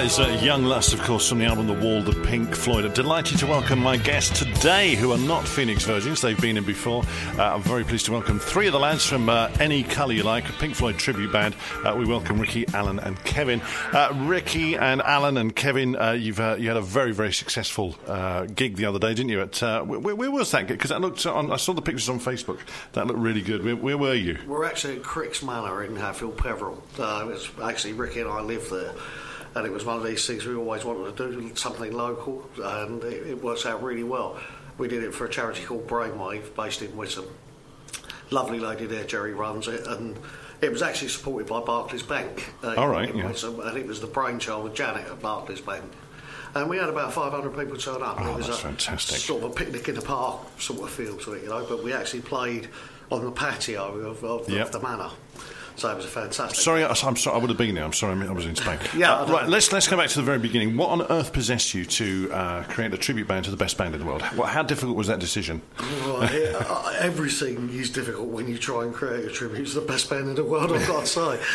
is Young Lust, of course, from the album The Wall, the Pink Floyd. I'm delighted to welcome my guests today, who are not Phoenix Virgins. They've been in before. I'm very pleased to welcome three of the lads from Any Colour You Like, a Pink Floyd tribute band. We welcome Ricky, Alan and Kevin. Ricky and Alan and Kevin, you had a very, very successful gig the other day, didn't you? Where was that gig? Because I saw the pictures on Facebook. That looked really good. Where were you? We're actually at Crick's Manor in Hatfield, Peveril. It's actually Ricky and I live there. And it was one of these things we always wanted to do, something local, and it works out really well. We did it for a charity called Brainwave, based in Witham. Lovely lady there, Jerry runs it, and it was actually supported by Barclays Bank. All right, yeah. Witham, and it was the brainchild of Janet at Barclays Bank. And we had about 500 people turn up. Oh, it was that's fantastic. Sort of a picnic in the park sort of feel to it, you know, but we actually played on the patio of the manor. So it was a fantastic. Sorry, I'm sorry. I would have been there. I'm sorry, I was in Spain. Yeah. Right. Let's go back to the very beginning. What on earth possessed you to create a tribute band to the best band in the world? How difficult was that decision? Well, everything is difficult when you try and create a tribute to the best band in the world, I've got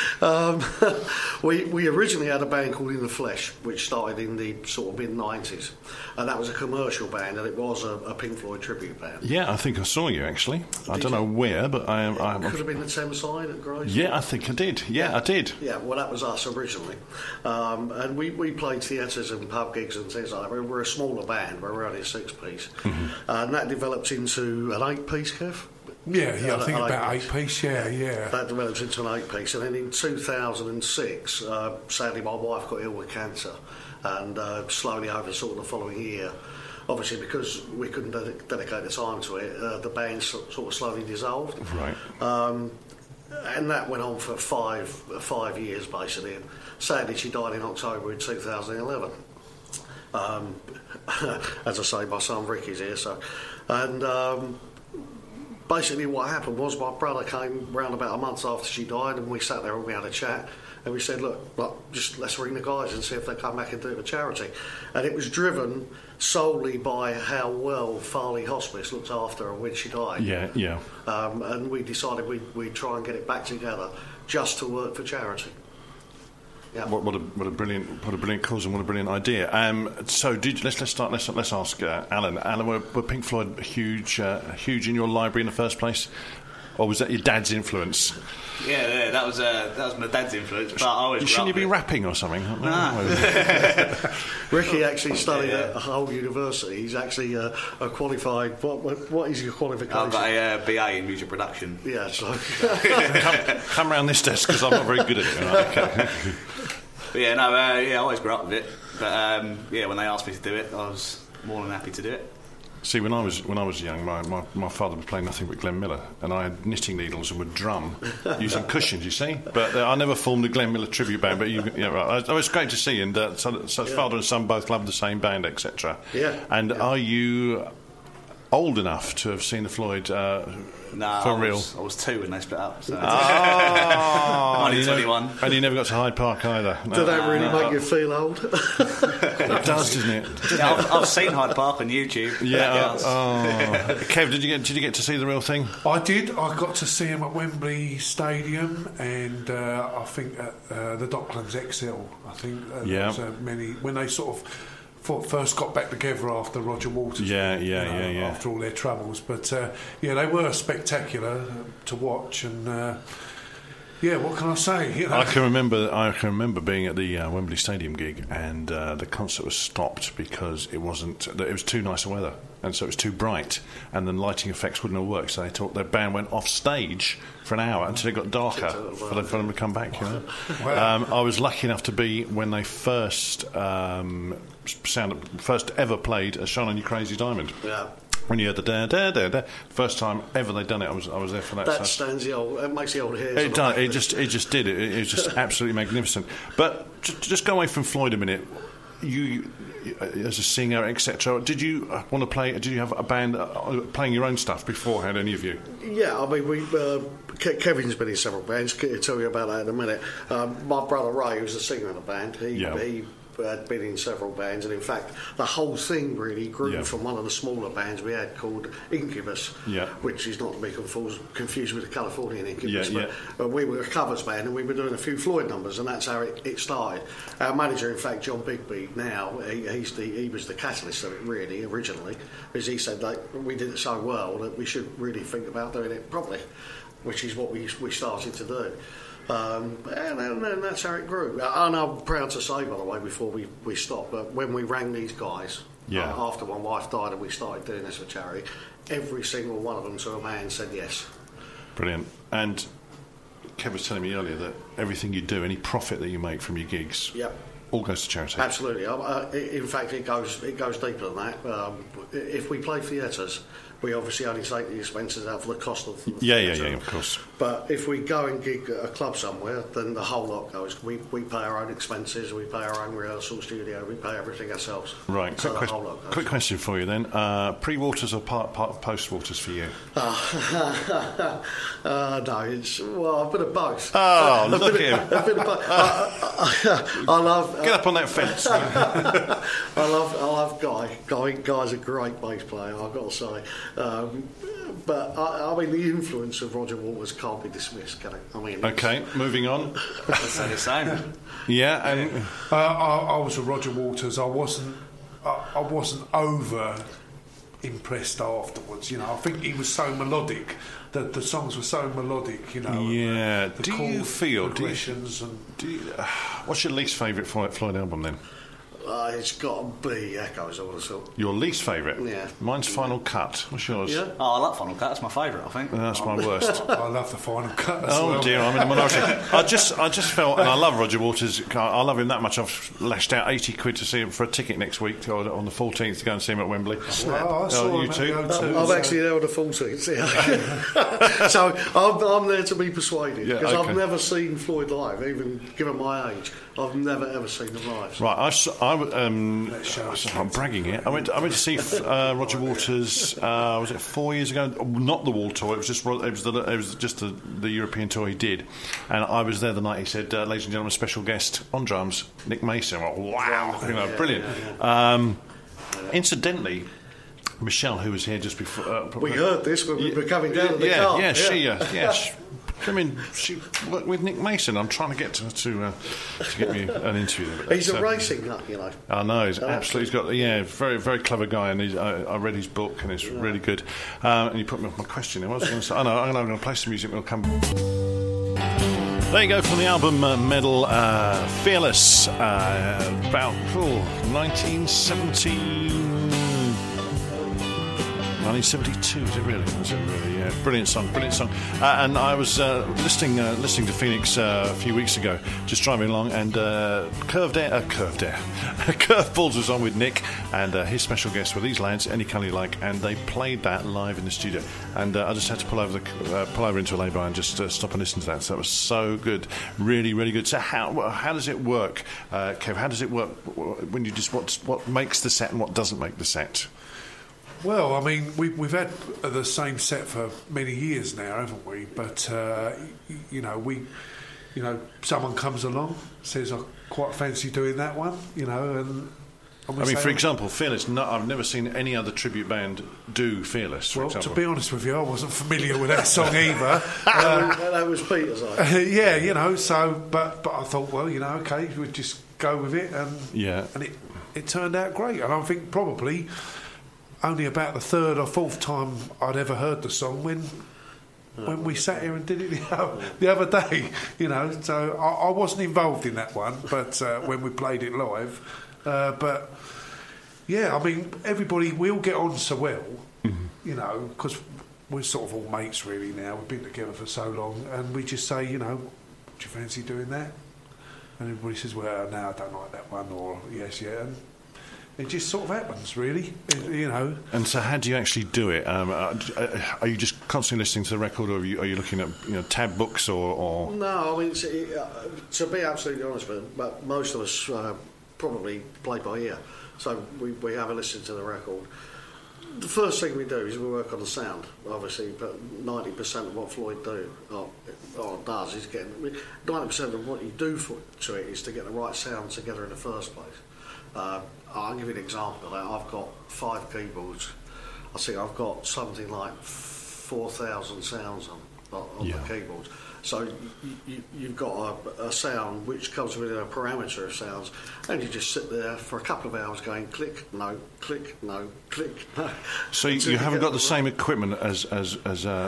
to say. We originally had a band called In the Flesh, which started in the sort of mid-90s, and that was a commercial band, and it was a Pink Floyd tribute band. Yeah, I think I saw you actually. I don't know where, but I could have been the Thameside at Grace. Yeah, I think I did. Yeah, I did. Yeah, well, that was us originally. And we played theatres and pub gigs and things like that. We're a smaller band, we're only a six-piece. Mm-hmm. And that developed into an eight-piece, Kev? Yeah, I think about eight-piece, yeah. That developed into an eight-piece. And then in 2006, sadly, my wife got ill with cancer. And slowly over sort of the following year, obviously because we couldn't dedicate the time to it, the band sort of slowly dissolved. Right. And that went on for five years, basically. And sadly, she died in October in 2011. As I say, my son Ricky's here. And basically what happened was my brother came round about a month after she died, and we sat there and we had a chat. And we said, look, just let's ring the guys and see if they come back and do it for charity. And it was driven solely by how well Farley Hospice looked after her when she died. Yeah. And we decided we'd try and get it back together just to work for charity. Yeah. What a brilliant cause and what a brilliant idea. So let's ask Alan. Alan, were Pink Floyd huge in your library in the first place, or was that your dad's influence? Yeah, that was my dad's influence. But I always shouldn't you be rapping or something? No. Ricky actually studied at Hull University. He's actually a qualified. What is your qualification? I've got a BA in music production. Yeah, so come round this desk because I'm not very good at it. Right, okay. But I always grew up with it. But when they asked me to do it, I was more than happy to do it. See, when I was young, my father would play nothing but Glenn Miller, and I had knitting needles and would drum using cushions. You see, but I never formed a Glenn Miller tribute band. But right. It was great to see, and father and son both loved the same band, etc. Yeah. And are you old enough to have seen the Floyd? For real? I was 2 when they split up. So. I'm only 21. And you never got to Hyde Park either. No. Did that really make you feel old? It does, doesn't it? Yeah, I've seen Hyde Park on YouTube. Yeah. Kev, did you get to see the real thing? I did. I got to see him at Wembley Stadium, and I think at the Docklands XL. I think there was many when they sort of first got back together after Roger Waters. After all their troubles, but they were spectacular to watch, and what can I say? I can remember being at the Wembley Stadium gig, and the concert was stopped because it was too nice weather, and so it was too bright, and the lighting effects wouldn't have worked. So they thought their band went off stage for an hour until it got darker for them to come back. You know? Wow. I was lucky enough to be when they first ever played a "Shine On You Crazy Diamond." Yeah. When you heard the da da da da, first time ever they'd done it, I was there for that. That stands the old. It makes the old hairs. It does. It just did it. It was just absolutely magnificent. But just go away from Floyd a minute. You, as a singer, etc. Did you want to play? Did you have a band playing your own stuff beforehand? Any of you? Yeah, I mean, Kevin's been in several bands. I'll tell you about that in a minute. My brother Ray, who's the singer in the band, he had been in several bands, and in fact, the whole thing really grew Yeah. from one of the smaller bands we had called Incubus, Yeah. which is not to be confused with the Californian Incubus. Yeah, but we were a covers band, and we were doing a few Floyd numbers, and that's how it started. Our manager, in fact, John Bigby, now he was the catalyst of it really originally, because he said that we did it so well that we should really think about doing it properly, which is what we started to do. And that's how it grew. And I'm proud to say, by the way, before we stopped, but when we rang these guys, after my wife died and we started doing this for charity, every single one of them to a man said yes. Brilliant. And Kev was telling me earlier that everything you do, any profit that you make from your gigs, all goes to charity. Absolutely. In fact, it goes deeper than that. If we play theatres, we obviously only take the expenses out for the cost of the theatre. Of course. But if we go and gig at a club somewhere, then the whole lot goes. We pay our own expenses, we pay our own rehearsal studio, we pay everything ourselves. Right. So the whole lot goes. Quick question for you then. Pre-Waters or post-Waters for you? No, it's a bit of both. Oh, look at him. A bit of both. I love... Get up on that fence. I love Guy. Guy's a great bass player, I've got to say. But I mean, the influence of Roger Waters can't be dismissed, can it? I mean, okay, moving on. I'd say the same. Yeah, and I was a Roger Waters. I wasn't over impressed afterwards. You know, I think he was so melodic. That the songs were so melodic. You know. Yeah. The do chord you feel? progressions What's your least favourite Floyd album then? it's got to be Echoes, I would have thought. Your least favourite? Yeah. Mine's Final Cut. What's yours? Yeah. Oh, I like Final Cut. That's my favourite, I think. That's my worst. I love the Final Cut as Oh well. dear, I'm in the minority. I just felt, and I love Roger Waters. I love him that much. I've lashed out £80 to see him for a ticket next week on the 14th to go and see him at Wembley. Well, I saw you him too? at the O2, I'm so- actually there with the full seats. Yeah. So I'm there to be persuaded because okay. I've never seen Floyd live, even given my age. I've never ever seen them live. Right, I'm bragging here. I went to see Roger Waters. Was it 4 years ago? Not the Wall tour. It was just the European tour he did, and I was there the night he said, "Ladies and gentlemen, special guest on drums, Nick Mason." I went, wow, brilliant. Incidentally, Michelle, who was here just before, We heard this when we were coming down to the car. She worked with Nick Mason. I'm trying to get to get me an interview. He's a racing nut, you know. I know, he's absolutely. He's got very, very clever guy, and I read his book, and it's really good. And you put me off my question. I was going to say, I'm going to play some music. We'll come. There you go from the album Medal, Fearless, about 1972, is it really? Yeah, brilliant song. And I was listening to Phoenix a few weeks ago, just driving along, and Curveballs was on with Nick, and his special guests were these lads, Any Colour You Like, and they played that live in the studio. And I just had to pull over into a lay-by and just stop and listen to that. So that was so good, really, really good. So how does it work, Kev? How does it work when you just what makes the set and what doesn't make the set? Well, I mean, we've had the same set for many years now, haven't we? But someone comes along, says, "I quite fancy doing that one," and for example, Fearless. No, I've never seen any other tribute band do Fearless. For example, to be honest with you, I wasn't familiar with that song either. That was Peter's idea. But I thought, well, okay, we'd just go with it, and it turned out great. And I think probably only about the third or fourth time I'd ever heard the song when we sat here and did it the other day, So I wasn't involved in that one, but when we played it live, but yeah, I mean, we all get on so well, because we're sort of all mates really now. We've been together for so long, and we just say, do you fancy doing that? And everybody says, well, no, I don't like that one, or yes, yeah. And it just sort of happens, really, And so, how do you actually do it? Are you just constantly listening to the record, or are you looking at tab books, or? No, I mean, to be absolutely honest with you, but most of us probably play by ear, so we have a listen to the record. The first thing we do is we work on the sound, obviously, but 90% of what Floyd does is 90% of what you do to it is to get the right sound together in the first place. I'll give you an example of that. I've got 5 keyboards. I think I've got something like 4,000 sounds on the keyboards. So you've got a sound which comes within a parameter of sounds, and you just sit there for a couple of hours going click, no, click, no, click, no. So you haven't got the same equipment as Rick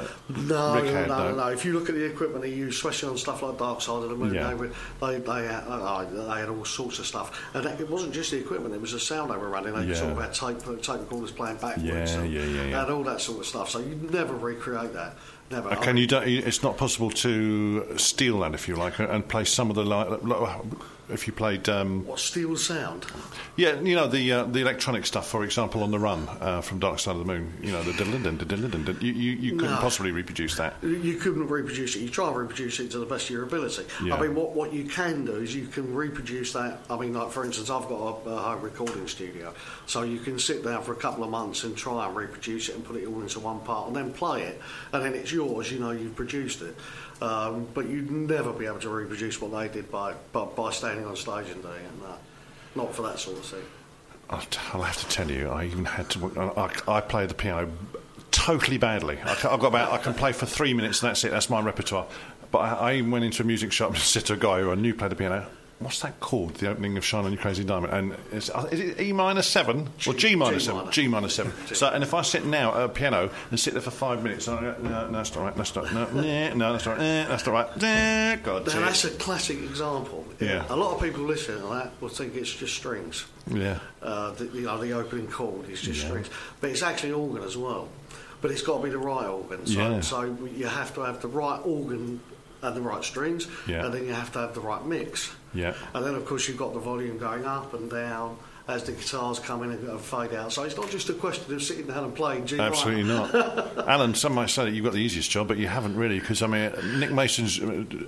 had? No. If you look at the equipment they use, especially on stuff like Dark Side of the Moon, they had all sorts of stuff. And it wasn't just the equipment, it was the sound they were running. They sort of had tape recorders playing backwards and all that sort of stuff. So you'd never recreate that. Never. It's not possible to steal that, if you like, and play some of the if you played what, steal the sound? Yeah, you know the electronic stuff, for example, on the Run from Dark Side of the Moon. You know the you couldn't possibly reproduce that. You couldn't reproduce it. You try and reproduce it to the best of your ability. Yeah. I mean, what you can do is you can reproduce that. I mean, like for instance, I've got a home recording studio, so you can sit down for a couple of months and try and reproduce it and put it all into one part, and then play it, and then it's yours. You know, you've produced it. But you'd never be able to reproduce what they did by standing on stage and doing it. No, not for that sort of thing. I'll have to tell you, I even had to. I play the piano totally badly. I can play for 3 minutes and that's it. That's my repertoire. But I even went into a music shop and said to a guy who I knew played the piano, what's that called? The opening of Shine On You Crazy Diamond. And is it E minor 7 or G minor 7? G minor 7. So, and if I sit now at a piano and sit there for 5 minutes, and I go, no, that's not right. That's not. No, that's not right. That's not right. God, now that's a classic example. Yeah. A lot of people listening to that will think it's just strings. Yeah. The opening chord is just strings, but it's actually organ as well. But it's got to be the right organ. So you have to have the right organ and the right strings, and then you have to have the right mix. Yeah. And then, of course, you've got the volume going up and down as the guitars come in and fade out. So it's not just a question of sitting down and playing G minor. Absolutely not. Alan, some might say that you've got the easiest job, but you haven't really, because, I mean, Nick Mason's...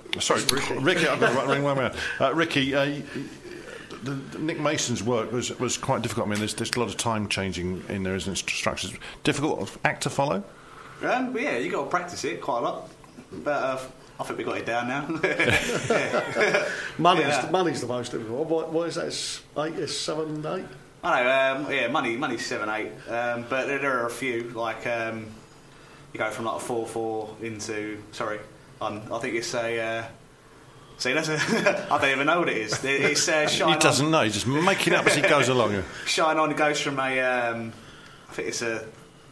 Ricky, I've got the ring one around. Ricky, Nick Mason's work was quite difficult. I mean, there's a lot of time changing in there, isn't it? Structures. Difficult act to follow? But yeah, you've got to practice it quite a lot. But... I think we got it down now. Money's the most difficult. What is that? It's 7, 8? I know. Money's 7, 8. But there are a few like you go from like a 4/4 into. Sorry, I think it's a. See, that's I don't even know what it is. It's Shine. He doesn't know. He's just making up as he goes along. Shine On goes from a. I think it's a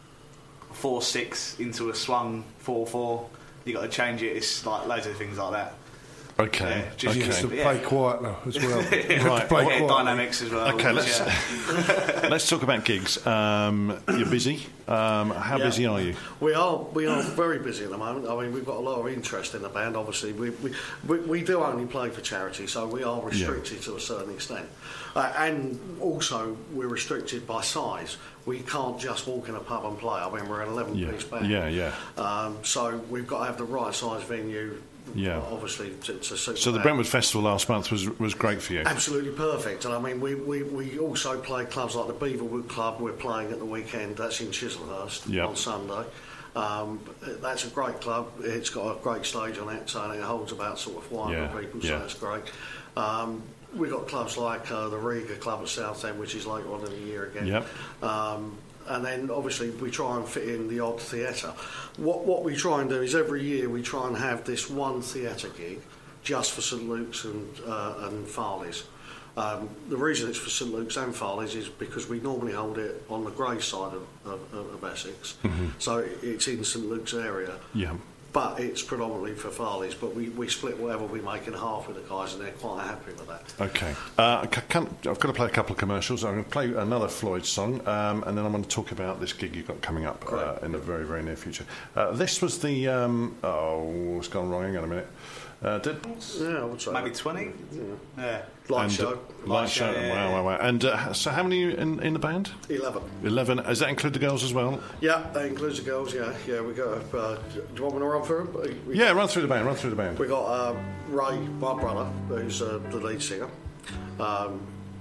4/6 into a swung 4/4. You got to change it. It's like loads of things like that. Okay. You have to play quiet now as well. Right. Dynamics as well. Okay, let's talk about gigs. You're busy. How busy are you? We are very busy at the moment. I mean, we've got a lot of interest in the band. Obviously, we do only play for charity, so we are restricted to a certain extent. And also, we're restricted by size. We can't just walk in a pub and play. I mean, we're an 11-piece band. Yeah. So we've got to have the right size venue. Yeah, obviously to suit. So the Brentwood Festival last month was great for you. Absolutely perfect, and I mean we also play clubs like the Beaverwood Club. We're playing at the weekend. That's in Chislehurst on Sunday. That's a great club. It's got a great stage on it, so it holds about sort of 400 people. So that's great. We've got clubs like the Riga Club at Southend, which is later on in the year again. Yep. And then obviously we try and fit in the odd theatre. What we try and do is every year we try and have this one theatre gig just for St Luke's and Farley's. The reason it's for St Luke's and Farley's is because we normally hold it on the Grey side of Essex, so it's in St Luke's area. Yeah. But it's predominantly for Farley's, but we split whatever we make in half with the guys, and they're quite happy with that. Okay. I've got to play a couple of commercials. I'm going to play another Floyd song, and then I'm going to talk about this gig you've got coming up in the very, very near future. This was the... it's gone wrong. Hang on a minute. I would say maybe 20. Yeah. Light show. Wow. And so how many in the band? 11. Does that include the girls as well? Yeah, that includes the girls. Yeah. We got. Do you want me to run through them? Run through the band. We got Ray, my brother, who's the lead singer.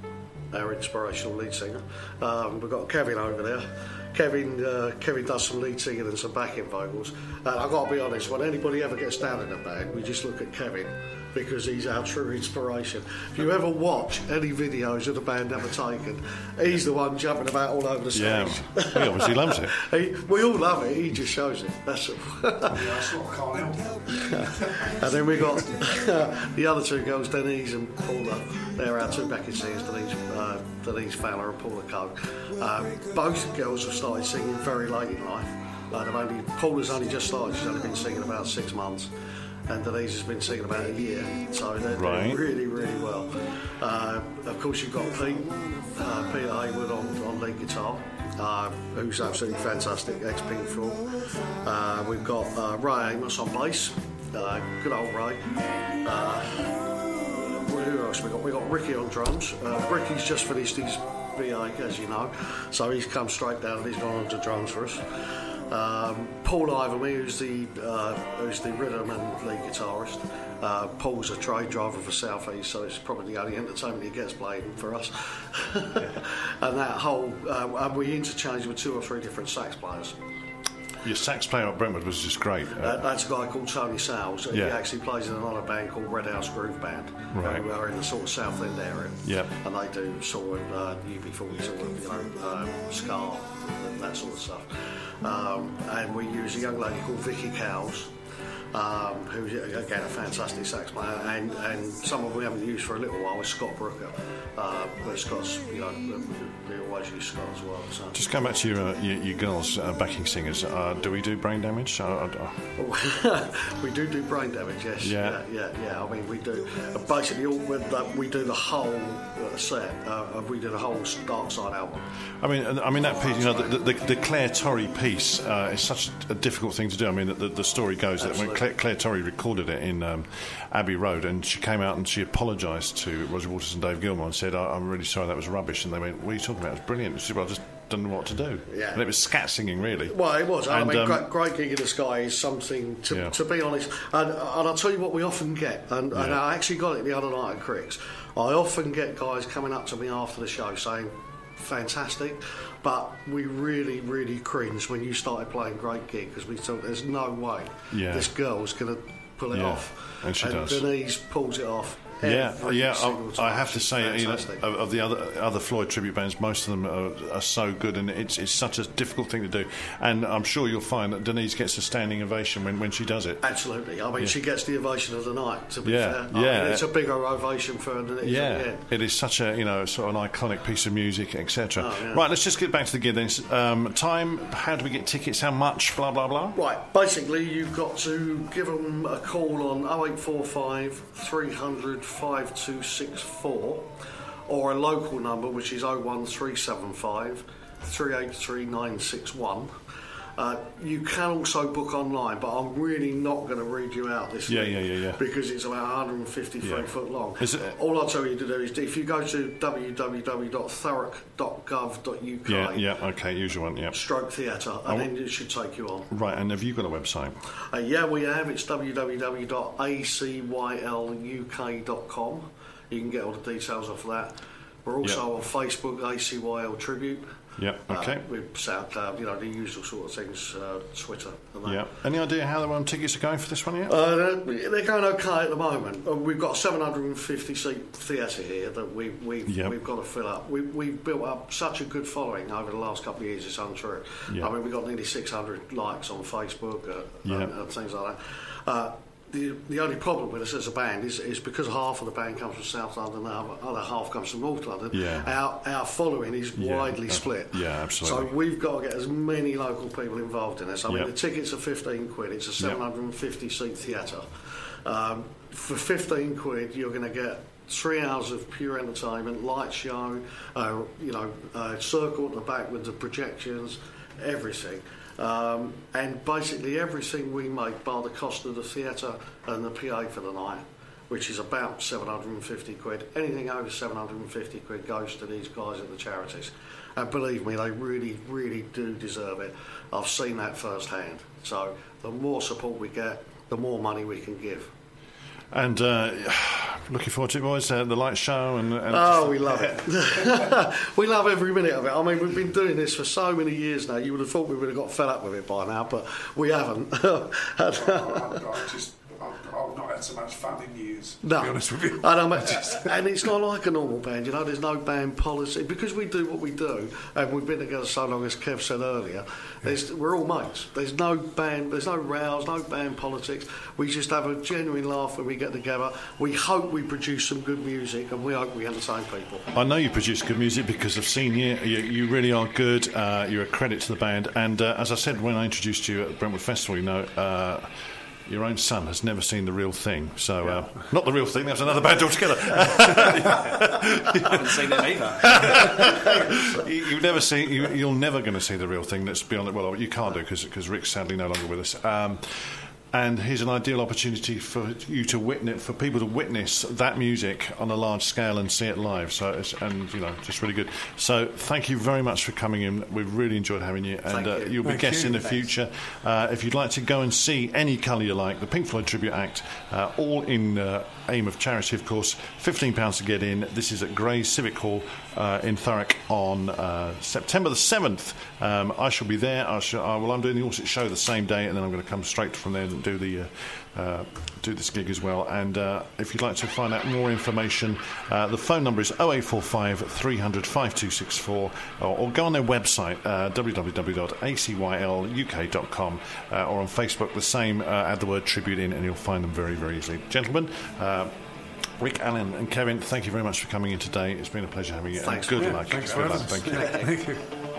our inspirational lead singer. We've got Kevin over there. Kevin does some lead singing and some backing vocals. And I've got to be honest, when anybody ever gets down in a band, we just look at Kevin because he's our true inspiration. If you ever watch any videos of the band ever taken, he's the one jumping about all over the stage. Yeah, he obviously loves it. We all love it, he just shows it, that's all. That's what I can't help. And then we got the other two girls, Denise and Paula. They're our two backing singers, Denise Fowler and Paula Coe. Both girls have started singing very late in life. Paula's only just started, she's only been singing about 6 months. And Denise has been singing about a year, so they're doing really, really well. Of course, you've got Peter Haywood on lead guitar, who's absolutely fantastic, ex-Pink Floyd. We've got Ray Amos on bass, good old Ray. Who else we got? We got Ricky on drums. Ricky's just finished his BA, as you know, so he's come straight down and he's gone on to drums for us. Paul Ivermy, who's the rhythm and lead guitarist. Paul's a trade driver for South East, so it's probably the only entertainment he gets playing for us. And that whole, and we interchange with 2 or 3 different sax players. Your sax player at Brentwood was just great. That's a guy called Tony Sales. Yeah. He actually plays in another band called Red House Groove Band, who are in the sort of South End area. Yeah. And they do sort of UB40, sort of, ska and that sort of stuff. And we use a young lady called Vicky Cowles, who's again a fantastic sax player, and someone we haven't used for a little while is Scott Brooker. But Scott's, we always use Scott as well. So. Just going back to your girls' backing singers, do we do Brain Damage? We do Brain Damage, yes. Yeah. I mean, we do basically we do the whole set. We do the whole Dark Side album. I mean that piece, the Claire Torrey piece is such a difficult thing to do. I mean, the story goes that when Claire Torrey recorded it in Abbey Road, and she came out and she apologised to Roger Waters and Dave Gilmour and said, I'm really sorry, that was rubbish. And they went, what are you talking about? It was brilliant. She said, well, I just don't know what to do. Yeah. And it was scat singing, really. Well, it was. I mean, Great Gig in the Sky is something, to be honest, and I'll tell you what we often get, and I actually got it the other night at Cricks. I often get guys coming up to me after the show saying, fantastic, but we really, really cringed when you started playing Great Gig, because we thought there's no way this girl's going to pull it off. And she does. Denise pulls it off. I have to say, of the other Floyd tribute bands, most of them are so good, and it's such a difficult thing to do. And I'm sure you'll find that Denise gets a standing ovation when she does it. Absolutely. I mean, she gets the ovation of the night, to be fair. I mean, it's a bigger ovation for Denise. Yeah, it is such a sort of an iconic piece of music, etc. Right, let's just get back to the gig then. Time, how do we get tickets, how much, blah blah blah. Right, basically you've got to give them a call on 0845 300 5264, or a local number which is 01375 383 961. You can also book online, but I'm really not going to read you out this week because it's about 153 foot long. All I'll tell you to do is, if you go to www.thurrock.gov.uk, usual one, stroke theatre, and then it should take you on. Right, and have you got a website? We have. It's www.acyLuk.com. You can get all the details off that. We're also on Facebook, ACYL Tribute. Yeah, okay. With SoundCloud, the usual sort of things, Twitter and that. Yeah. Any idea how the tickets are going for this one yet? They're going okay at the moment. We've got a 750-seat theatre here that we've got to fill up. We've built up such a good following over the last couple of years, it's untrue. Yeah. I mean, we've got nearly 600 likes on Facebook and things like that. The only problem with us as a band is because half of the band comes from South London, the other half comes from North London. Yeah. Our following is widely split. Yeah, absolutely. So we've got to get as many local people involved in this. I mean, the tickets are £15. It's a 750-seat theatre. For £15, you're going to get 3 hours of pure entertainment, light show, circle at the back with the projections, everything. And basically everything we make, bar the cost of the theatre and the PA for the night, which is about £750. Anything over £750 goes to these guys at the charities. And believe me, they really, really do deserve it. I've seen that firsthand. So the more support we get, the more money we can give. And looking forward to it, boys. The light show and we love it. We love every minute of it. I mean, we've been doing this for so many years now. You would have thought we would have got fed up with it by now, but we haven't. I've not had so much fun in years, to no. be honest with you. And it's not like a normal band, you know, there's no band policy. Because we do what we do, and we've been together so long, as Kev said earlier, we're all mates. There's no band, there's no rows, no band politics. We just have a genuine laugh when we get together. We hope we produce some good music, and we hope we entertain people. I know you produce good music because I've seen you. You really are good. You're a credit to the band. And as I said when I introduced you at the Brentwood Festival, you know... your own son has never seen The Real Thing, so not The Real Thing. That's another band altogether. I haven't seen them either. You're never going to see The Real Thing. That's beyond it. Well, you can't do because Rick's sadly no longer with us. And here's an ideal opportunity for you to witness, for people to witness that music on a large scale and see it live. So, just really good. So, thank you very much for coming in. We've really enjoyed having you, and you'll be guests in the future. If you'd like to go and see Any Colour You Like, the Pink Floyd Tribute Act, all in aim of charity, of course. £15 to get in. This is at Grays Civic Hall in Thurrock on September the 7th. I shall be there. I'm doing the All Six show the same day, and then I'm going to come straight from there and do this gig as well. And if you'd like to find out more information, the phone number is 0845 300 5264, or go on their website, www.acylluk.com, or on Facebook the same, add the word tribute in, and you'll find them very, very easily. Gentlemen, Rick, Alan and Kevin, thank you very much for coming in today. It's been a pleasure having you. Thanks. And good luck. Thanks good for luck. having us. Thank you. Thank you.